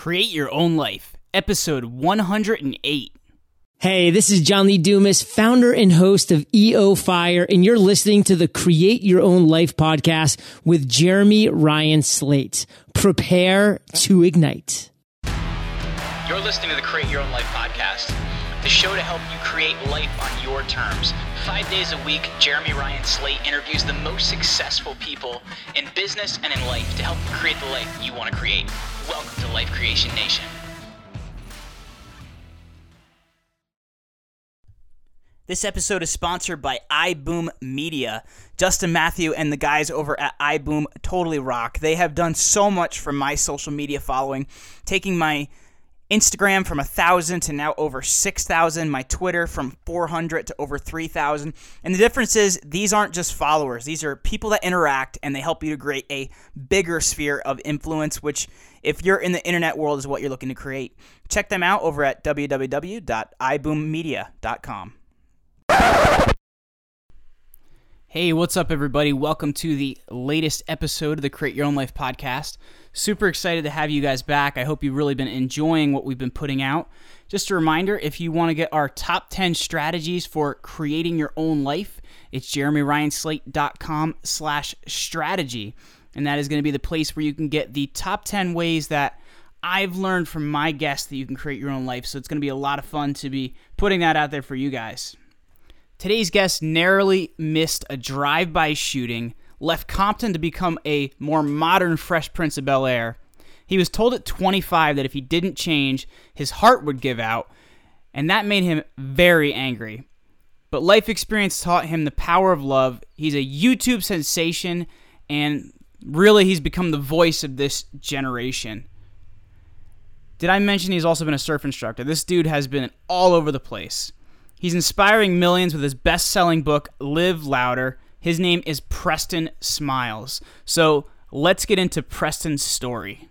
Create Your Own Life, episode 108. Hey, this is John Lee Dumas, founder and host of EO Fire, and you're listening to the Create Your Own Life podcast with Jeremy Ryan Slate. Prepare to ignite. You're listening to the Create Your Own Life podcast, the show to help you create life on your terms. 5 days a week, Jeremy Ryan Slate interviews the most successful people in business and in life to help you create the life you want to create. Welcome to Life Creation Nation. This episode is sponsored by iBoom Media. Justin Matthew and the guys over at iBoom totally rock. They have done so much for my social media following, taking my Instagram from 1,000 to now over 6,000, my Twitter from 400 to over 3,000. And the difference is these aren't just followers. These are people that interact, and they help you to create a bigger sphere of influence, which if you're in the internet world is what you're looking to create. Check them out over at www.iboommedia.com. Hey, what's up, everybody? Welcome to the latest episode of the Create Your Own Life podcast. Super excited to have you guys back. I hope you've really been enjoying what we've been putting out. Just a reminder, if you want to get our top 10 strategies for creating your own life, it's jeremyryanslate.com/strategy. And that is going to be the place where you can get the top 10 ways that I've learned from my guests that you can create your own life. So it's going to be a lot of fun to be putting that out there for you guys. Today's guest narrowly missed a drive-by shooting, left Compton to become a more modern Fresh Prince of Bel-Air. He was told at 25 that if he didn't change, his heart would give out, and that made him very angry. But life experience taught him the power of love. He's a YouTube sensation, and really he's become the voice of this generation. Did I mention he's also been a surf instructor? This dude has been all over the place. He's inspiring millions with his best-selling book, Live Louder. His name is Preston Smiles. So let's get into Preston's story.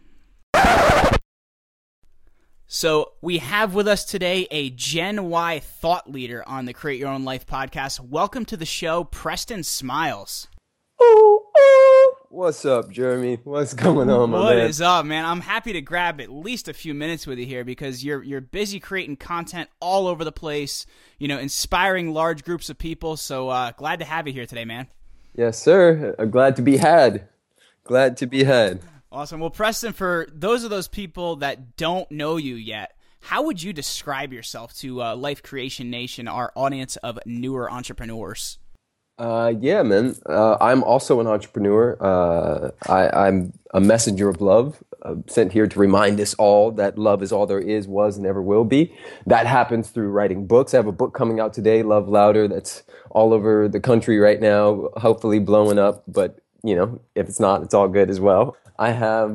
So we have with us today a Gen Y thought leader on the Create Your Own Life podcast. Welcome to the show, Preston Smiles. Ooh. What's up, Jeremy? What's going on, my man? What is up, man? I'm happy to grab at least a few minutes with you here because you're busy creating content all over the place, you know, inspiring large groups of people. So glad to have you here today, man. Yes, sir. Glad to be had. Glad to be had. Awesome. Well, Preston, for those people that don't know you yet, how would you describe yourself to Life Creation Nation, our audience of newer entrepreneurs? Yeah, man. I'm also an entrepreneur. I'm a messenger of love, sent here to remind us all that love is all there is, was, and ever will be. That happens through writing books. I have a book coming out today, Love Louder, that's all over the country right now, hopefully blowing up. But, you know, if it's not, it's all good as well. I have...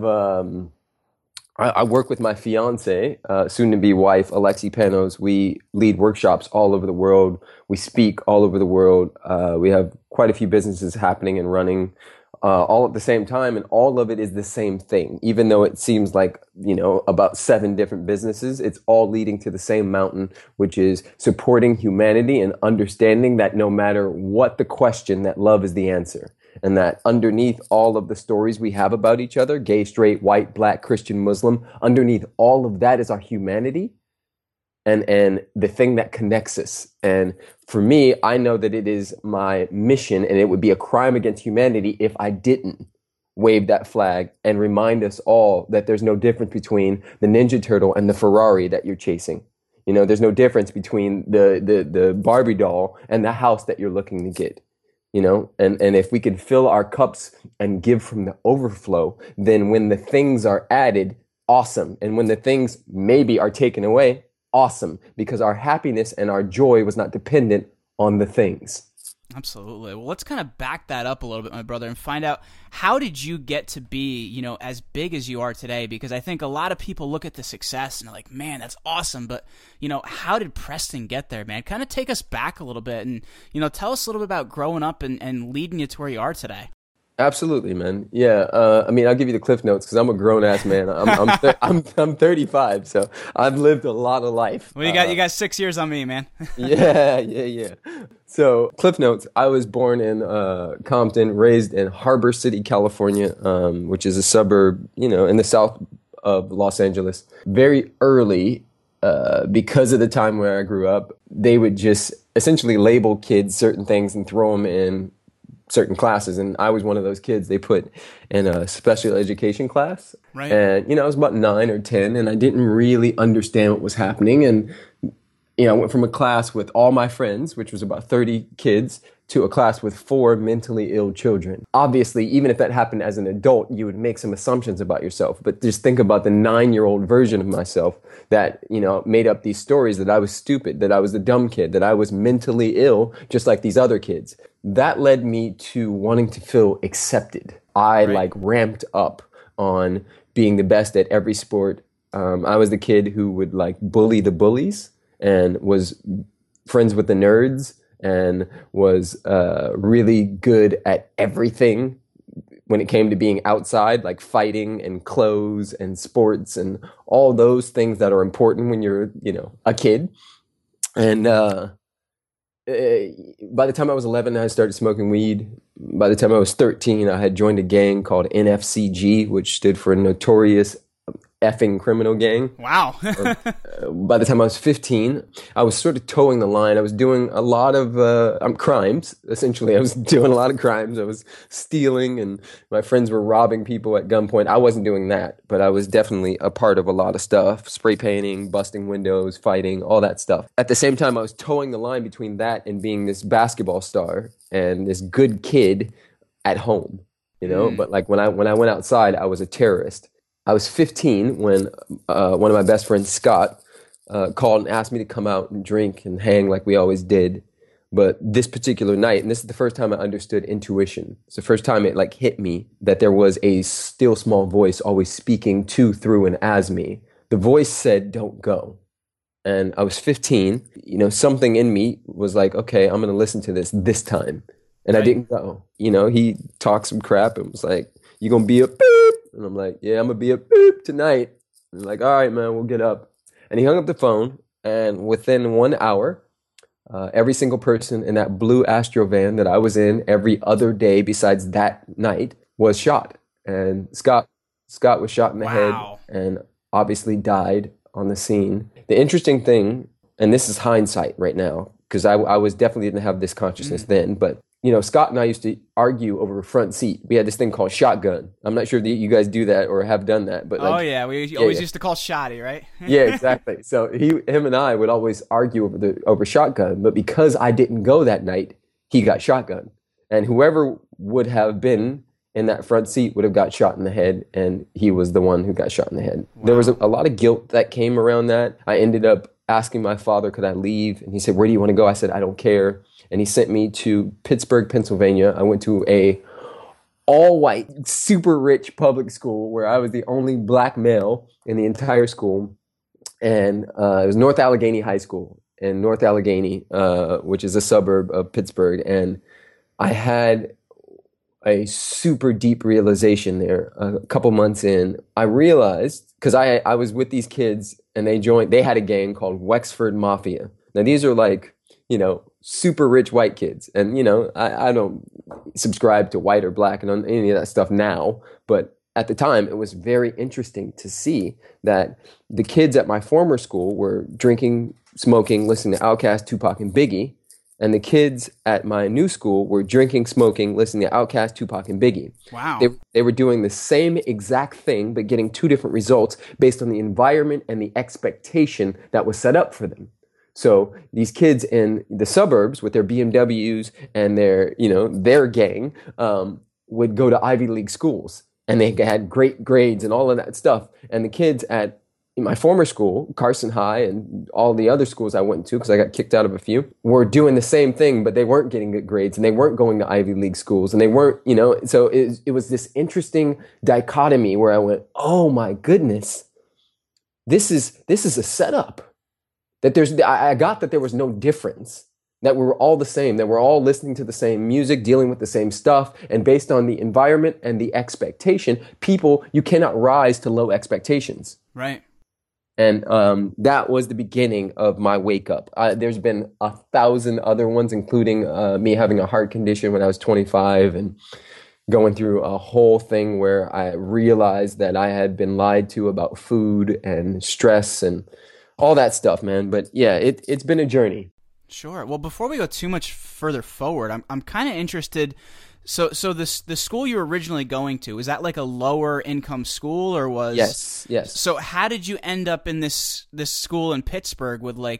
I work with my fiance, soon-to-be wife, Alexi Panos. We lead workshops all over the world. We speak all over the world. We have quite a few businesses happening and running all at the same time, and all of it is the same thing. Even though it seems like, you know, about 7 different businesses, it's all leading to the same mountain, which is supporting humanity and understanding that no matter what the question, that love is the answer. And that underneath all of the stories we have about each other, gay, straight, white, black, Christian, Muslim, underneath all of that is our humanity and the thing that connects us. And for me, I know that it is my mission, and it would be a crime against humanity if I didn't wave that flag and remind us all that there's no difference between the Ninja Turtle and the Ferrari that you're chasing. You know, there's no difference between the Barbie doll and the house that you're looking to get. You know, and if we can fill our cups and give from the overflow, then when the things are added, awesome. And when the things maybe are taken away, awesome. Because our happiness and our joy was not dependent on the things. Absolutely. Well, let's kind of back that up a little bit, my brother, and find out, how did you get to be, you know, as big as you are today? Because I think a lot of people look at the success and they're like, man, that's awesome. But, you know, how did Preston get there, man? Kind of take us back a little bit and, you know, tell us a little bit about growing up and leading you to where you are today. Absolutely, man. Yeah. I mean, I'll give you the cliff notes because I'm a grown ass man. I'm 35, so I've lived a lot of life. Well, you got 6 years on me, man. Yeah. So, cliff notes. I was born in Compton, raised in Harbor City, California, which is a suburb, you know, in the south of Los Angeles. Very early, because of the time where I grew up, they would just essentially label kids certain things and throw them in certain classes. And I was one of those kids they put in a special education class. Right. And, I was about 9 or 10, and I didn't really understand what was happening. And, I went from a class with all my friends, which was about 30 kids, to a class with 4 mentally ill children. Obviously, even if that happened as an adult, you would make some assumptions about yourself. But just think about the 9-year-old version of myself that, made up these stories that I was stupid, that I was the dumb kid, that I was mentally ill, just like these other kids. That led me to wanting to feel accepted. I ramped up on being the best at every sport. I was the kid who would bully the bullies and was friends with the nerds and was really good at everything when it came to being outside, like fighting and clothes and sports and all those things that are important when you're, a kid. And by the time I was 11, I started smoking weed. By the time I was 13, I had joined a gang called NFCG, which stood for Notorious Effing Criminal Gang. Wow. By the time I was 15, I was sort of towing the line. I was doing a lot of crimes, essentially. I was doing a lot of crimes. I was stealing, and my friends were robbing people at gunpoint. I wasn't doing that, but I was definitely a part of a lot of stuff. Spray painting, busting windows, fighting, all that stuff. At the same time, I was towing the line between that and being this basketball star and this good kid at home, But when I went outside, I was a terrorist. I was 15 when one of my best friends, Scott, called and asked me to come out and drink and hang like we always did. But this particular night, and this is the first time I understood intuition. It's the first time it hit me that there was a still small voice always speaking to, through, and as me. The voice said, "Don't go." And I was 15. Something in me was like, okay, I'm going to listen to this time. And I didn't go. He talked some crap and was like, "You going to be a boop?" And I'm like, "Yeah, I'm going to be a boop tonight." And like, "All right, man, we'll get up." And he hung up the phone. And within 1 hour, every single person in that blue Astro van that I was in every other day besides that night was shot. And Scott was shot in the head and obviously died on the scene. The interesting thing, and this is hindsight right now, because I was definitely didn't have this consciousness then, but Scott and I used to argue over a front seat. We had this thing called shotgun. I'm not sure that you guys do that or have done that, but we always used to call Shotty, right? Yeah, exactly. So him and I would always argue over shotgun, but because I didn't go that night, he got shotgun, and whoever would have been in that front seat would have got shot in the head, and he was the one who got shot in the head. Wow. There was a lot of guilt that came around that. I ended up asking my father, could I leave? And he said, "Where do you want to go?" I said, "I don't care." And he sent me to Pittsburgh, Pennsylvania. I went to a all-white, super rich public school where I was the only black male in the entire school. And it was North Allegheny High School in North Allegheny, which is a suburb of Pittsburgh. And I had a super deep realization there a couple months in. I realized, because I was with these kids and they had a gang called Wexford Mafia. Now these are super rich white kids. And, I don't subscribe to white or black and any of that stuff now. But at the time, it was very interesting to see that the kids at my former school were drinking, smoking, listening to Outkast, Tupac, and Biggie. And the kids at my new school were drinking, smoking, listening to Outkast, Tupac, and Biggie. Wow. They were doing the same exact thing, but getting 2 different results based on the environment and the expectation that was set up for them. So these kids in the suburbs with their BMWs and their gang would go to Ivy League schools, and they had great grades and all of that stuff. And the kids at my former school, Carson High, and all the other schools I went to, because I got kicked out of a few, were doing the same thing, but they weren't getting good grades, and they weren't going to Ivy League schools, and they weren't, so it was this interesting dichotomy where I went, oh my goodness, this is a setup. That I got that there was no difference, that we were all the same, that we're all listening to the same music, dealing with the same stuff, and based on the environment and the expectation, you cannot rise to low expectations. Right. And that was the beginning of my wake up. There's been 1,000 other ones, including me having a heart condition when I was 25 and going through a whole thing where I realized that I had been lied to about food and stress and all that stuff, man. But yeah, it's been a journey. Sure. Well, before we go too much further forward, I'm kind of interested. So the school you were originally going to, was that like a lower income school, or was? Yes. So how did you end up in this school in Pittsburgh with like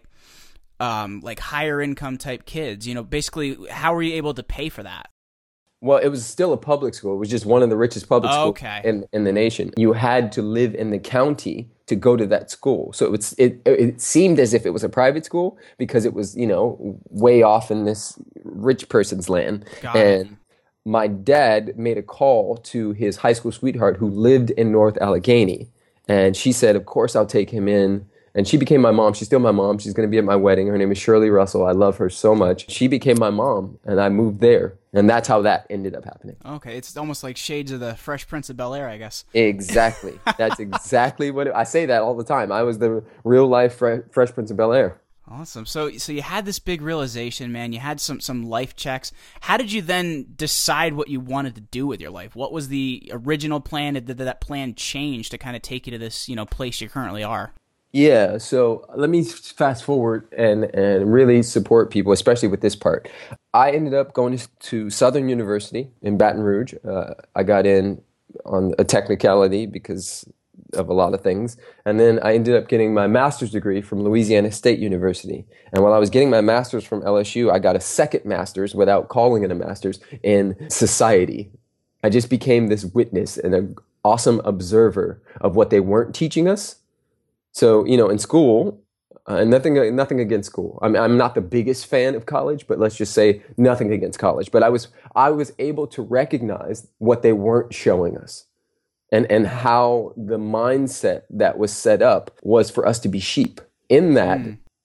higher income type kids? You know, basically, how were you able to pay for that? Well, it was still a public school. It was just one of the richest public schools Okay. in the nation. You had to live in the county to go to that school. So it seemed as if it was a private school because it was, way off in this rich person's land. Got it. My dad made a call to his high school sweetheart who lived in North Allegheny. And she said, of course, I'll take him in. And she became my mom. She's still my mom. She's going to be at my wedding. Her name is Shirley Russell. I love her so much. She became my mom, and I moved there. And that's how that ended up happening. Okay, it's almost like shades of the Fresh Prince of Bel-Air, I guess. Exactly. That's exactly what I say that all the time. I was the real life Fresh Prince of Bel-Air. Awesome. So you had this big realization, man. You had some life checks. How did you then decide what you wanted to do with your life? What was the original plan? Did that plan change to kind of take you to this, place you currently are? Yeah, so let me fast forward and really support people, especially with this part. I ended up going to Southern University in Baton Rouge. I got in on a technicality because of a lot of things. And then I ended up getting my master's degree from Louisiana State University. And while I was getting my master's from LSU, I got a second master's, without calling it a master's, in society. I just became this witness and an awesome observer of what they weren't teaching us. So, in school, and nothing against school. I'm not the biggest fan of college, but let's just say nothing against college. But I was able to recognize what they weren't showing us, and how the mindset that was set up was for us to be sheep. In that,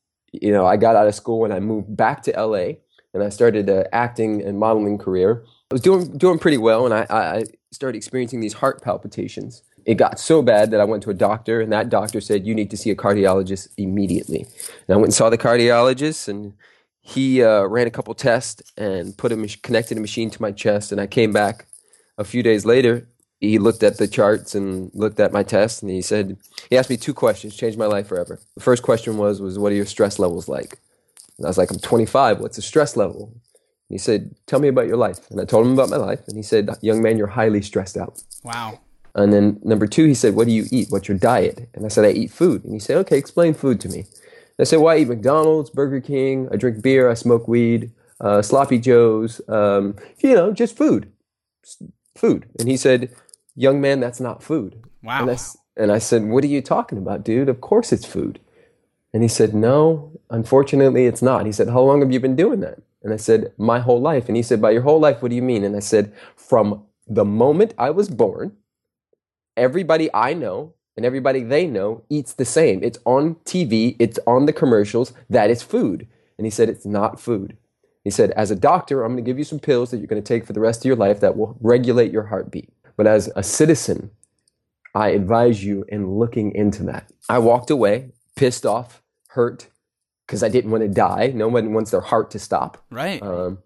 I got out of school and I moved back to LA, and I started an acting and modeling career. I was doing pretty well, and I started experiencing these heart palpitations. It got so bad that I went to a doctor, and that doctor said, you need to see a cardiologist immediately. And I went and saw the cardiologist, and he ran a couple tests and connected a machine to my chest. And I came back a few days later. He looked at the charts and looked at my tests, and he asked me two questions, changed my life forever. The first question was what are your stress levels like? And I was like, I'm 25. What's the stress level? And he said, tell me about your life. And I told him about my life. And he said, young man, you're highly stressed out. Wow. And then number two, he said, what do you eat? What's your diet? And I said, I eat food. And he said, okay, explain food to me. And I said, well, I eat McDonald's, Burger King, I drink beer, I smoke weed, Sloppy Joes, just food. Food. And he said, young man, that's not food. Wow. And I said, what are you talking about, dude? Of course it's food. And he said, no, unfortunately it's not. He said, how long have you been doing that? And I said, my whole life. And he said, by your whole life, what do you mean? And I said, from the moment I was born, everybody I know and everybody they know eats the same. It's on TV. It's on the commercials. That is food. And he said, it's not food. He said, as a doctor, I'm going to give you some pills that you're going to take for the rest of your life that will regulate your heartbeat. But as a citizen, I advise you in looking into that. I walked away, pissed off, hurt, because I didn't want to die. No one wants their heart to stop. Right.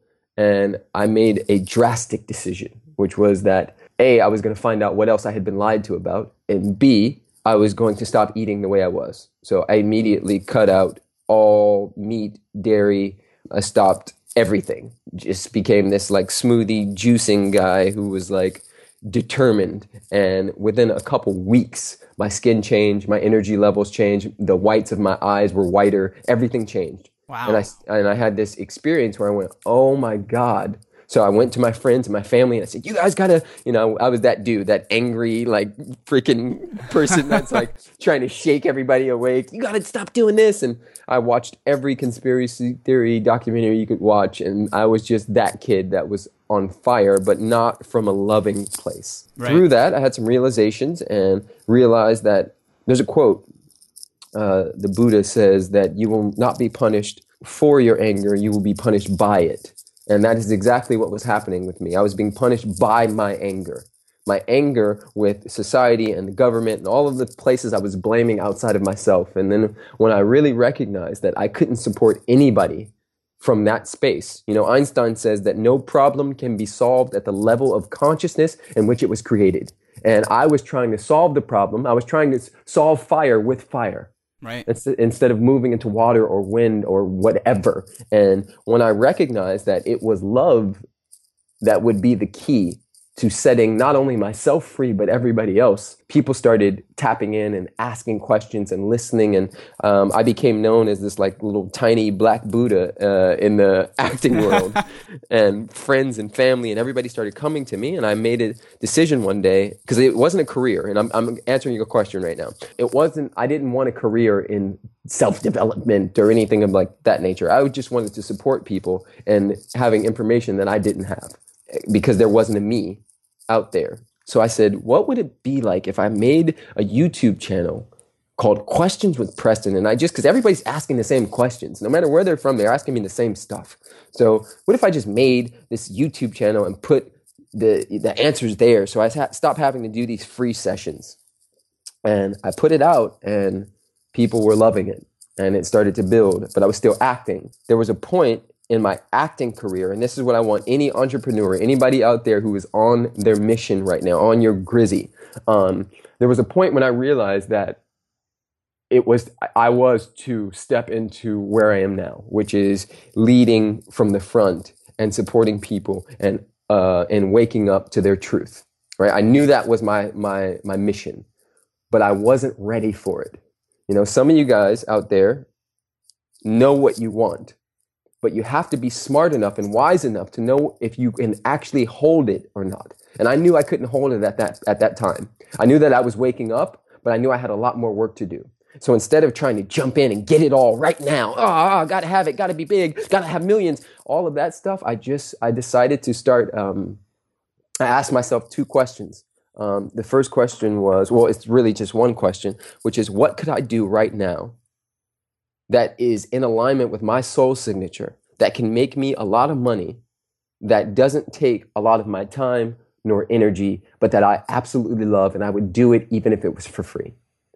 And I made a drastic decision, which was that A, I was going to find out what else I had been lied to about, and B, I was going to stop eating the way I was. So I immediately cut out all meat, dairy. I stopped everything. Just became this like smoothie juicing guy who was like determined. And within a couple weeks, my skin changed, my energy levels changed, the whites of my eyes were whiter, everything changed. Wow. And I had this experience where I went, oh my God. So I went to my friends and my family and I said, you guys gotta, I was that dude, that angry, like freaking person that's like trying to shake everybody awake. You gotta stop doing this. And I watched every conspiracy theory documentary you could watch. And I was just that kid that was on fire, but not from a loving place. Right. Through that, I had some realizations and realized that there's a quote. The Buddha says that you will not be punished for your anger, you will be punished by it. And that is exactly what was happening with me. I was being punished by my anger with society and the government and all of the places I was blaming outside of myself. And then when I really recognized that I couldn't support anybody from that space. You know, Einstein says that no problem can be solved at the level of consciousness in which it was created. And I was trying to solve the problem. I was trying to solve fire with fire. Right. Instead of moving into water or wind or whatever. And when I recognized that it was love that would be the key to setting not only myself free, but everybody else, people started tapping in and asking questions and listening. And I became known as this like little tiny black Buddha in the acting world. And friends and family and everybody started coming to me. And I made a decision one day, because it wasn't a career. And I'm answering your question right now. I didn't want a career in self-development or anything of like that nature. I just wanted to support people and having information that I didn't have, because there wasn't a me out there. So I said, what would it be like if I made a YouTube channel called Questions with Preston? And because everybody's asking the same questions, no matter where they're from, they're asking me the same stuff. So what if I just made this YouTube channel and put the answers there? So I stopped having to do these free sessions, and I put it out, and people were loving it, and it started to build, but I was still acting. There was a point in my acting career, and this is what I want any entrepreneur, anybody out there who is on their mission right now, on your grizzy. There was a point when I realized that I was to step into where I am now, which is leading from the front and supporting people and waking up to their truth. Right? I knew that was my mission, but I wasn't ready for it. You know, some of you guys out there know what you want, but you have to be smart enough and wise enough to know if you can actually hold it or not. And I knew I couldn't hold it at that time. I knew that I was waking up, but I knew I had a lot more work to do. So instead of trying to jump in and get it all right now, gotta have it, gotta be big, gotta have millions, all of that stuff, I decided to start, I asked myself 2 questions. The first question was, well, it's really just one question, which is, what could I do right now that is in alignment with my soul signature, that can make me a lot of money, that doesn't take a lot of my time nor energy, but that I absolutely love, and I would do it even if it was for free?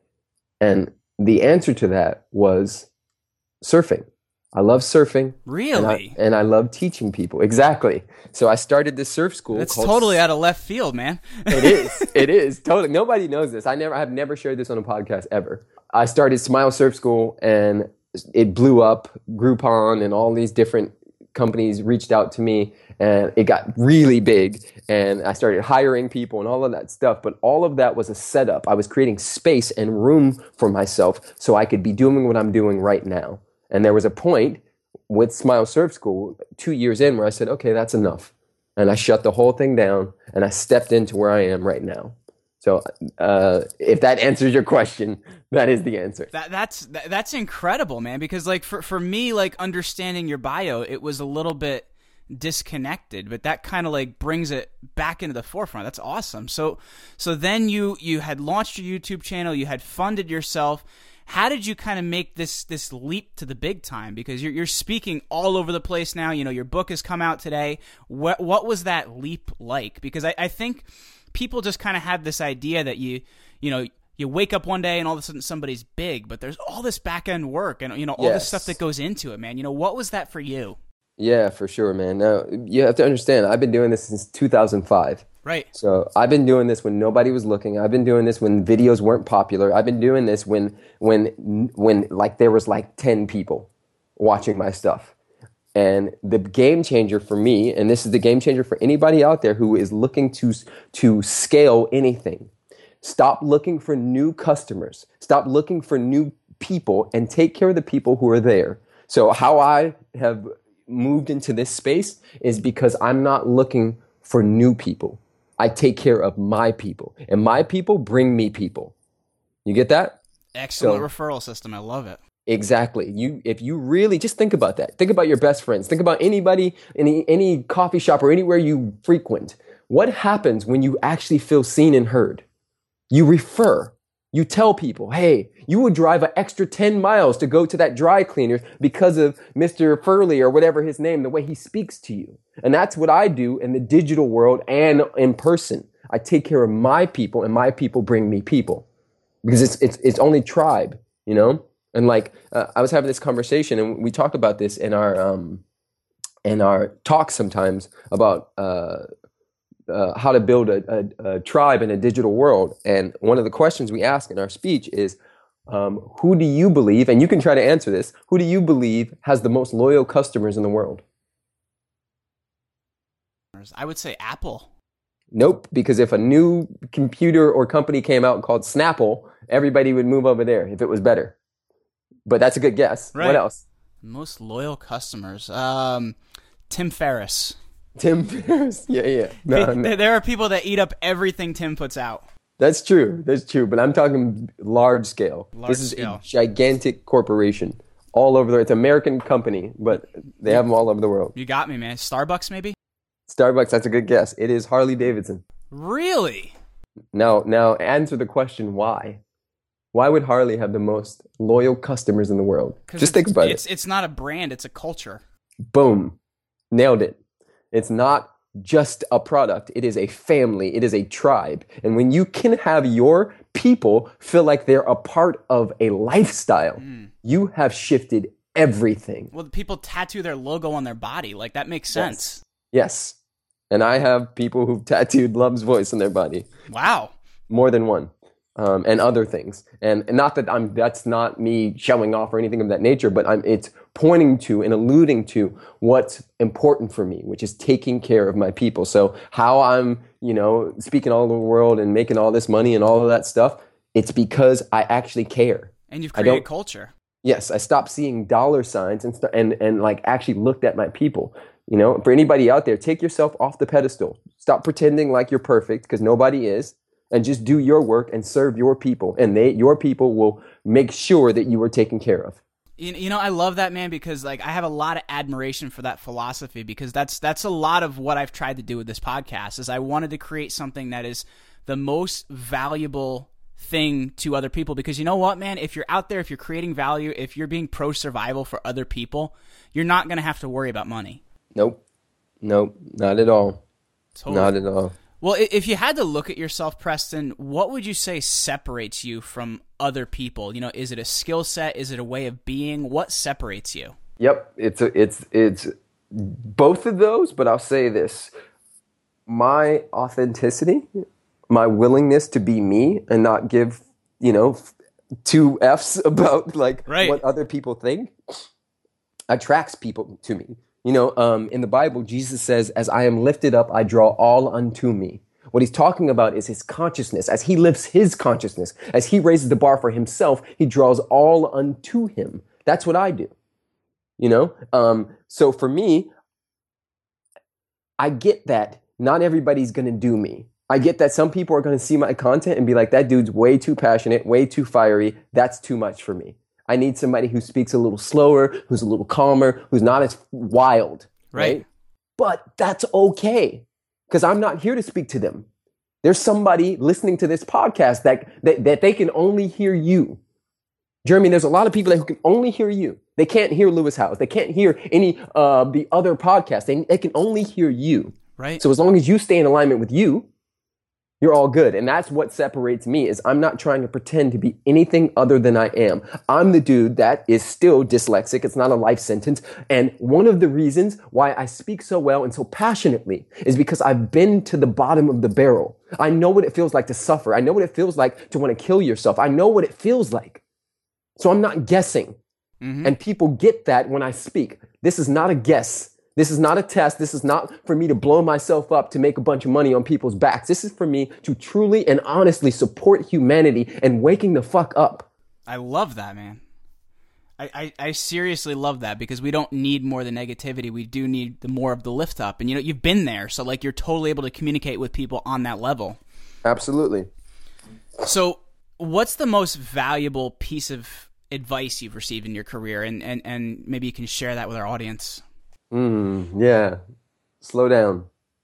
And the answer to that was surfing. I love surfing. Really? And I love teaching people. Exactly. So I started this surf school. That's totally out of left field, man. It is. It is. Totally. Nobody knows this. I have never shared this on a podcast ever. I started Smile Surf School, and it blew up. Groupon and all these different companies reached out to me, and it got really big, and I started hiring people and all of that stuff. But all of that was a setup. I was creating space and room for myself so I could be doing what I'm doing right now. And there was a point with Smile Surf School 2 years in where I said, okay, that's enough. And I shut the whole thing down, and I stepped into where I am right now. So if that answers your question, that is the answer. That's incredible, man. Because like for me, like understanding your bio, it was a little bit disconnected, but that kind of like brings it back into the forefront. That's awesome. So then you had launched your YouTube channel, you had funded yourself. How did you kind of make this leap to the big time? Because you're speaking all over the place now. You know, your book has come out today. What was that leap like? Because I think people just kind of have this idea that you wake up one day and all of a sudden somebody's big, but there's all this back end work and all this stuff that goes into it, man. You know, what was that for you? Yeah, for sure, man. Now you have to understand, I've been doing this since 2005. Right. So I've been doing this when nobody was looking. I've been doing this when videos weren't popular. I've been doing this when like there was like 10 people watching my stuff. And the game changer for me, and this is the game changer for anybody out there who is looking to scale anything. Stop looking for new customers. Stop looking for new people, and take care of the people who are there. So how I have moved into this space is because I'm not looking for new people. I take care of my people, and my people bring me people. You get that? Excellent referral system. I love it. Exactly. If you really just think about that, think about your best friends, think about anybody, any coffee shop or anywhere you frequent. What happens when you actually feel seen and heard? You refer. You tell people, hey, you would drive an extra 10 miles to go to that dry cleaner because of Mr. Furley or whatever his name, the way he speaks to you. And that's what I do in the digital world and in person. I take care of my people, and my people bring me people, because it's only tribe, you know? And like, I was having this conversation, and we talked about this in our in our talks sometimes about how to build a tribe in a digital world. And one of the questions we ask in our speech is, who do you believe, and you can try to answer this, who do you believe has the most loyal customers in the world? I would say Apple. Nope, because if a new computer or company came out called Snapple, everybody would move over there if it was better. But that's a good guess. Right. What else? Most loyal customers. Tim Ferriss. Tim Ferriss? Yeah. No. There are people that eat up everything Tim puts out. That's true. But I'm talking large scale. This is scale. a gigantic corporation all over the world. It's an American company, but they have them all over the world. You got me, man. Starbucks, maybe? Starbucks, that's a good guess. It is Harley Davidson. Really? Now answer the question, why? Why would Harley have the most loyal customers in the world? Just think about it. It's not a brand, it's a culture. Boom. Nailed it. It's not just a product. It is a family. It is a tribe. And when you can have your people feel like they're a part of a lifestyle, you have shifted everything. Well, the people tattoo their logo on their body. Like, that makes sense. Yes. And I have people who've tattooed Love's voice on their body. Wow. More than one. And other things. And not that that's not me showing off or anything of that nature, but it's pointing to and alluding to what's important for me, which is taking care of my people. So how I'm, speaking all over the world and making all this money and all of that stuff, it's because I actually care. And you've created culture. Yes, I stopped seeing dollar signs and like actually looked at my people. For anybody out there, take yourself off the pedestal. Stop pretending like you're perfect, because nobody is. And just do your work and serve your people. And your people will make sure that you are taken care of. I love that, man, because like I have a lot of admiration for that philosophy, because that's a lot of what I've tried to do with this podcast. Is I wanted to create something that is the most valuable thing to other people, because you know what, man, if you're out there, if you're creating value, if you're being pro survival for other people, you're not going to have to worry about money. Nope, not at all. Totally. Not at all. Well, if you had to look at yourself, Preston, what would you say separates you from other people? Is it a skill set? Is it a way of being? What separates you? Yep, it's both of those, but I'll say this. My authenticity, my willingness to be me and not give, two Fs about what other people think, attracts people to me. In the Bible, Jesus says, as I am lifted up, I draw all unto me. What he's talking about is his consciousness. As he lifts his consciousness, as he raises the bar for himself, he draws all unto him. That's what I do. So for me, I get that not everybody's going to do me. I get that some people are going to see my content and be like, that dude's way too passionate, way too fiery. That's too much for me. I need somebody who speaks a little slower, who's a little calmer, who's not as wild, right? But that's okay, because I'm not here to speak to them. There's somebody listening to this podcast that they can only hear you. Jeremy, there's a lot of people who can only hear you. They can't hear Lewis Howes. They can't hear any the other podcasts. They can only hear you. Right. So as long as you stay in alignment with you, you're all good. And that's what separates me, is I'm not trying to pretend to be anything other than I am. I'm the dude that is still dyslexic. It's not a life sentence. And one of the reasons why I speak so well and so passionately is because I've been to the bottom of the barrel. I know what it feels like to suffer. I know what it feels like to want to kill yourself. I know what it feels like. So I'm not guessing. Mm-hmm. And people get that when I speak. This is not a guess. This is not a test. This is not for me to blow myself up to make a bunch of money on people's backs. This is for me to truly and honestly support humanity and waking the fuck up. I love that, man. I seriously love that, because we don't need more the negativity. We do need the more of the lift up. And you've been there, so you're totally able to communicate with people on that level. Absolutely. So what's the most valuable piece of advice you've received in your career? And maybe you can share that with our audience. Yeah. Slow down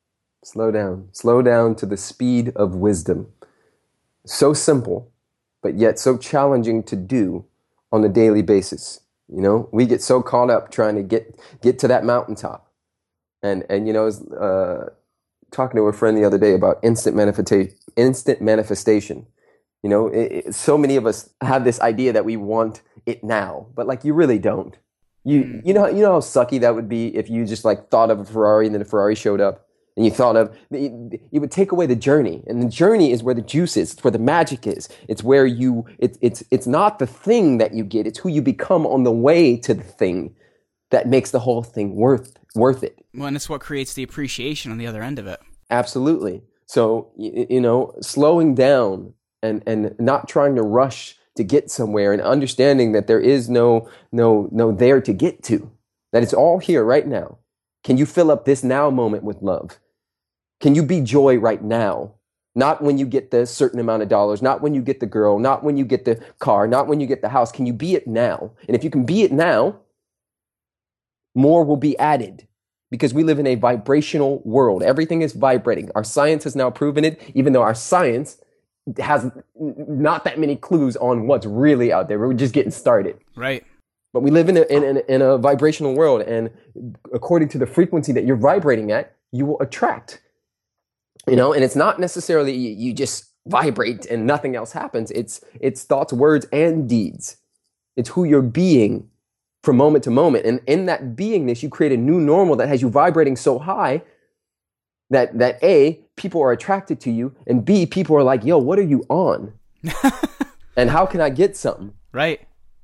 to the speed of wisdom. So simple, but yet so challenging to do on a daily basis. We get so caught up trying to get to that mountaintop. And I was talking to a friend the other day about instant manifestation. So many of us have this idea that we want it now, but you really don't. You know how sucky that would be if you just like thought of a Ferrari and then a Ferrari showed up. And you thought of, it would take away the journey. And the journey is where the juice is. It's where the magic is. It's where it's not the thing that you get. It's who you become on the way to the thing that makes the whole thing worth it. Well, and it's what creates the appreciation on the other end of it. Absolutely. So, slowing down and not trying to rush to get somewhere and understanding that there is no there to get to, that it's all here right now. Can you fill up this now moment with love? Can you be joy right now? Not when you get the certain amount of dollars, not when you get the girl, not when you get the car, not when you get the house. Can you be it now? And if you can be it now, more will be added because we live in a vibrational world. Everything is vibrating. Our science has now proven it, even though our science has not that many clues on what's really out there. We're just getting started. Right. But we live in a vibrational world, and according to the frequency that you're vibrating at, you will attract. And it's not necessarily you just vibrate and nothing else happens. It's thoughts, words, and deeds. It's who you're being from moment to moment. And in that beingness, you create a new normal that has you vibrating so high that A, people are attracted to you, and B, people are like, yo, what are you on? And how can I get something? Right.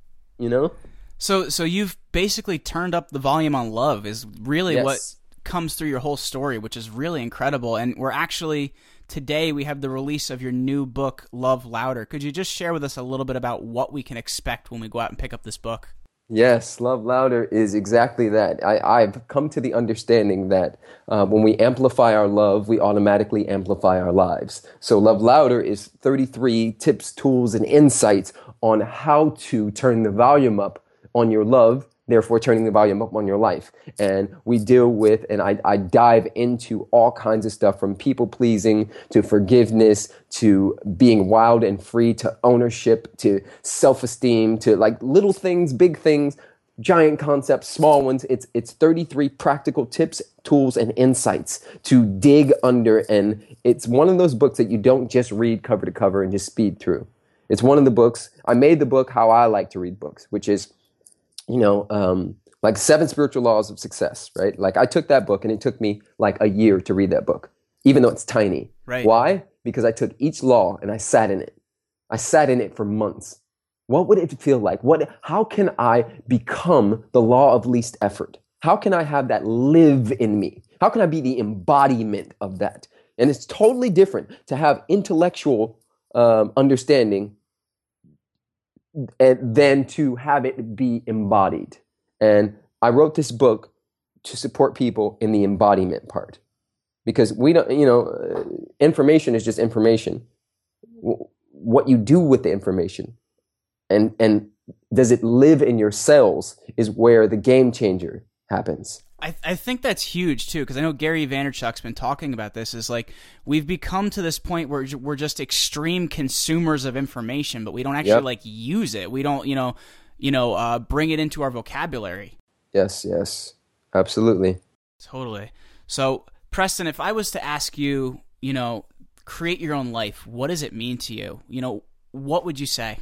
So you've basically turned up the volume on love is really yes. what comes through your whole story, which is really incredible. And we're actually, today we have the release of your new book, Love Louder. Could you just share with us a little bit about what we can expect when we go out and pick up this book? Yes, Love Louder is exactly that. I've come to the understanding that when we amplify our love, we automatically amplify our lives. So Love Louder is 33 tips, tools, and insights on how to turn the volume up on your love, therefore turning the volume up on your life. And we deal with, and I dive into all kinds of stuff from people pleasing to forgiveness to being wild and free to ownership to self-esteem to like little things, big things, giant concepts, small ones. It's 33 practical tips, tools, and insights to dig under. And it's one of those books that you don't just read cover to cover and just speed through. It's one of the books, I made the book how I like to read books, which is like 7 Spiritual Laws of Success, right? Like I took that book and it took me like a year to read that book, even though it's tiny. Right. Why? Because I took each law and I sat in it. I sat in it for months. What would it feel like? How can I become the law of least effort? How can I have that live in me? How can I be the embodiment of that? And it's totally different to have intellectual understanding than to have it be embodied. And I wrote this book to support people in the embodiment part. Because we don't, information is just information. What you do with the information and does it live in your cells is where the game changer happens. I think that's huge too, because I know Gary Vaynerchuk's been talking about this. Is like we've become to this point where we're just extreme consumers of information, but we don't actually like use it. We don't, bring it into our vocabulary. Yes, absolutely, totally. So, Preston, if I was to ask you, create your own life, what does it mean to you? What would you say?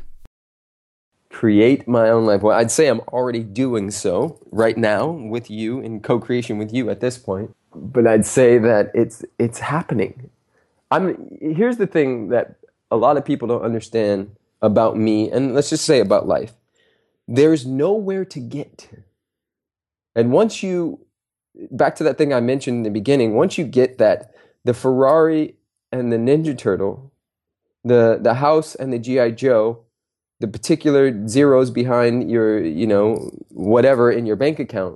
Create my own life. Well, I'd say I'm already doing so right now with you in co-creation with you at this point. But I'd say that it's happening. Here's the thing that a lot of people don't understand about me, and let's just say about life. There's nowhere to get. And once back to that thing I mentioned in the beginning, once you get that, the Ferrari and the Ninja Turtle, the house and the G.I. Joe, the particular zeros behind your, whatever in your bank account,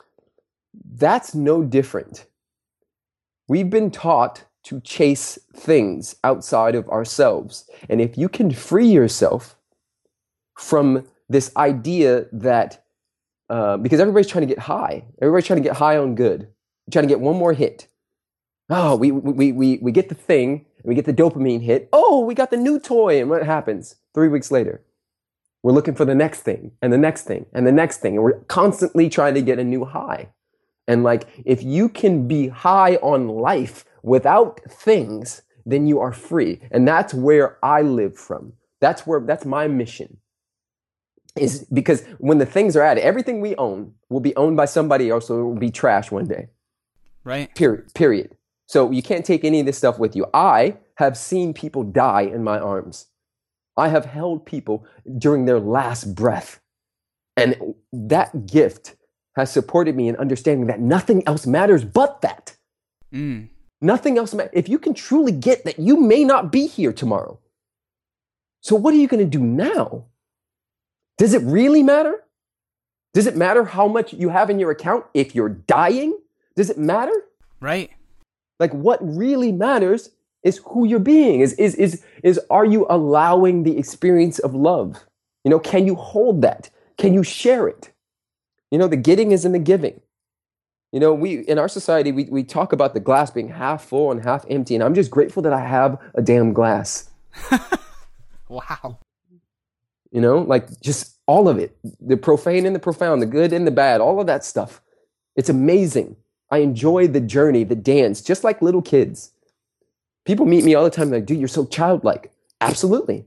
that's no different. We've been taught to chase things outside of ourselves. And if you can free yourself from this idea that, because everybody's trying to get high. Everybody's trying to get high on good. Trying to get one more hit. Oh, we get the thing, and we get the dopamine hit. Oh, we got the new toy. And what happens? 3 weeks later, we're looking for the next thing, and the next thing, and the next thing. And we're constantly trying to get a new high. And like, if you can be high on life without things, then you are free. And that's where I live from. That's my mission. is because when the things are added, everything we own will be owned by somebody else, so it will be trash one day. Right. Period. So you can't take any of this stuff with you. I have seen people die in my arms. I have held people during their last breath. And that gift has supported me in understanding that nothing else matters but that. Nothing else matters. If you can truly get that you may not be here tomorrow, so what are you going to do now? Does it really matter? Does it matter how much you have in your account if you're dying? Does it matter? Right. Like, what really matters is who you're being. Is are you allowing the experience of love? You know, can you hold that? Can you share it? You know, the getting is in the giving. You know, in our society, we talk about the glass being half full and half empty, and I'm just grateful that I have a damn glass. Wow. You know, like just all of it, the profane and the profound, the good and the bad, all of that stuff. It's amazing. I enjoy the journey, the dance, just like little kids. People meet me all the time like, dude, you're so childlike. Absolutely.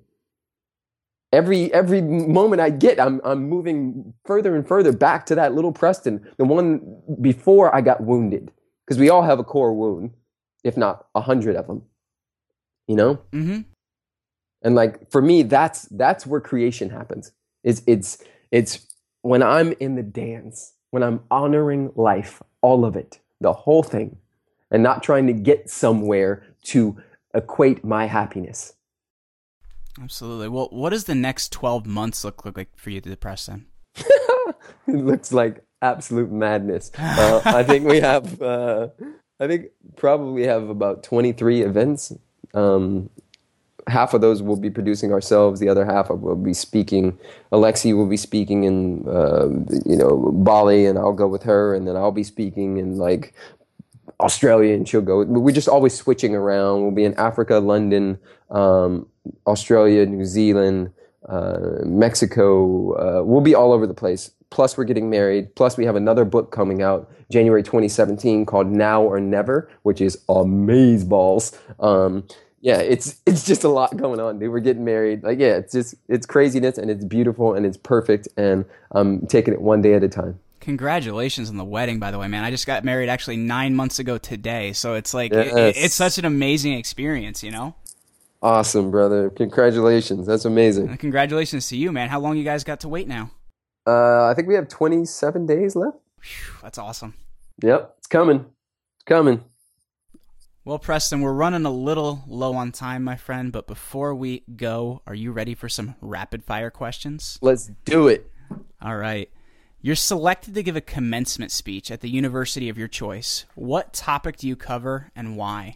Every moment I get, I'm moving further and further back to that little Preston, the one before I got wounded. Because we all have a core wound, if not 100 of them. You know? Mm-hmm. And like for me, that's where creation happens. It's when I'm in the dance, when I'm honoring life, all of it, the whole thing, and not trying to get somewhere to equate my happiness. Absolutely. Well, what does the next 12 months look like for you, Preston? It looks like absolute madness. I think we have, probably have about 23 events. Half of those we'll be producing ourselves. The other half will be speaking. Alexi will be speaking in, Bali, and I'll go with her, and then I'll be speaking in like Australia, and she'll go. We're just always switching around. We'll be in Africa, London, Australia, New Zealand, Mexico. We'll be all over the place. Plus, we're getting married. Plus, we have another book coming out January 2017 called Now or Never, which is amazeballs. Yeah, it's just a lot going on, dude. We're getting married. Like, yeah, it's craziness, and it's beautiful, and it's perfect, and I'm taking it one day at a time. Congratulations on the wedding, by the way, man. I just got married actually 9 months ago today, so it's like yes. it's such an amazing experience, you know? Awesome, brother. Congratulations. That's amazing. And congratulations to you, man. How long you guys got to wait now? I think we have 27 days left. Whew, that's awesome. Yep, it's coming. It's coming. Well, Preston, we're running a little low on time, my friend, but before we go, are you ready for some rapid-fire questions? Let's do it. All right. You're selected to give a commencement speech at the university of your choice. What topic do you cover and why?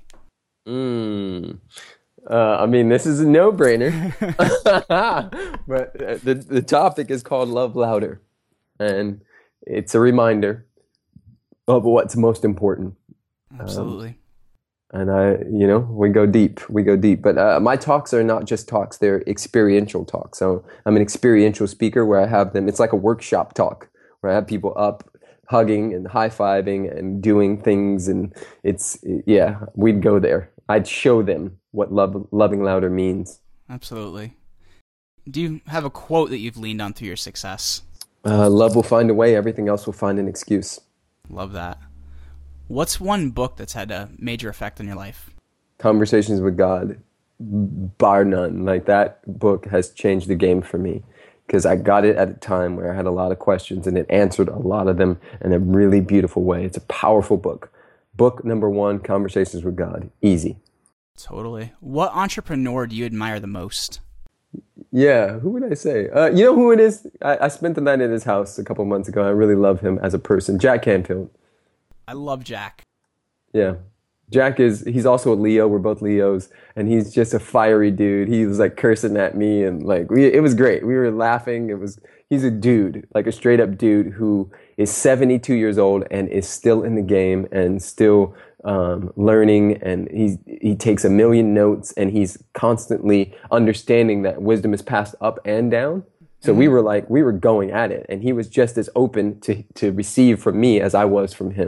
I mean, this is a no-brainer. But the topic is called Love Louder. And it's a reminder of what's most important. Absolutely. And we go deep. But my talks are not just talks; they're experiential talks. So I'm an experiential speaker where I have them. It's like a workshop talk where I have people up, hugging and high-fiving and doing things. And we'd go there. I'd show them what loving louder means. Absolutely. Do you have a quote that you've leaned on through your success? Love will find a way. Everything else will find an excuse. Love that. What's one book that's had a major effect on your life? Conversations with God, bar none. Like, that book has changed the game for me because I got it at a time where I had a lot of questions, and it answered a lot of them in a really beautiful way. It's a powerful book. Book number 1, Conversations with God. Easy. Totally. What entrepreneur do you admire the most? Yeah, who would I say? You know who it is? I spent the night at his house a couple months ago. I really love him as a person. Jack Canfield. I love Jack. Yeah. Jack he's also a Leo. We're both Leos. And he's just a fiery dude. He was like cursing at me, and like, it was great. We were laughing. He's a dude, like a straight up dude who is 72 years old and is still in the game and still learning. And he takes a million notes, and he's constantly understanding that wisdom is passed up and down. So we were going at it, and he was just as open to receive from me as I was from him.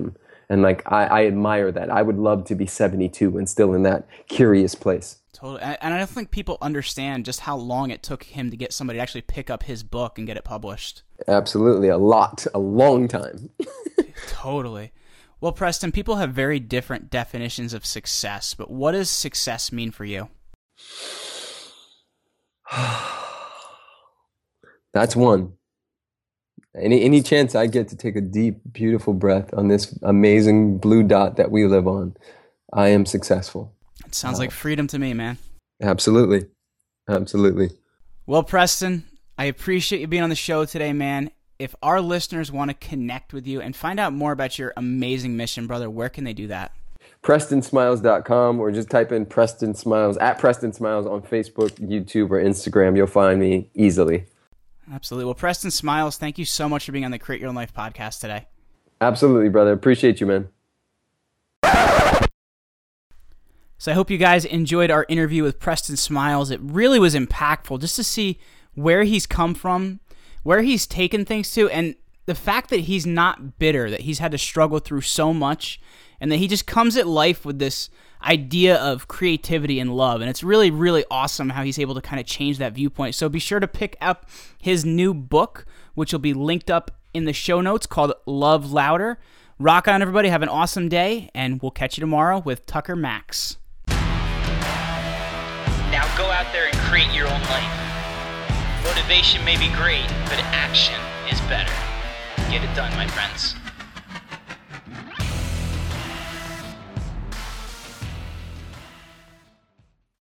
And like, I admire that. I would love to be 72 and still in that curious place. Totally. And I don't think people understand just how long it took him to get somebody to actually pick up his book and get it published. Absolutely. A long time. Totally. Well, Preston, people have very different definitions of success, but what does success mean for you? That's one. Any chance I get to take a deep, beautiful breath on this amazing blue dot that we live on, I am successful. It sounds like freedom to me, man. Absolutely. Absolutely. Well, Preston, I appreciate you being on the show today, man. If our listeners want to connect with you and find out more about your amazing mission, brother, where can they do that? PrestonSmiles.com, or just type in Preston Smiles, at Preston Smiles on Facebook, YouTube, or Instagram. You'll find me easily. Absolutely. Well, Preston Smiles, thank you so much for being on the Create Your Own Life podcast today. Absolutely, brother. Appreciate you, man. So I hope you guys enjoyed our interview with Preston Smiles. It really was impactful just to see where he's come from, where he's taken things to, and the fact that he's not bitter, that he's had to struggle through so much, and that he just comes at life with this idea of creativity and love. And it's really, really awesome how he's able to kind of change that viewpoint. So be sure to pick up his new book, which will be linked up in the show notes, called Love Louder. Rock on, everybody. Have an awesome day, and we'll catch you tomorrow with Tucker Max. Now go out there and create your own life. Motivation may be great, but action is better. Get it done, my friends.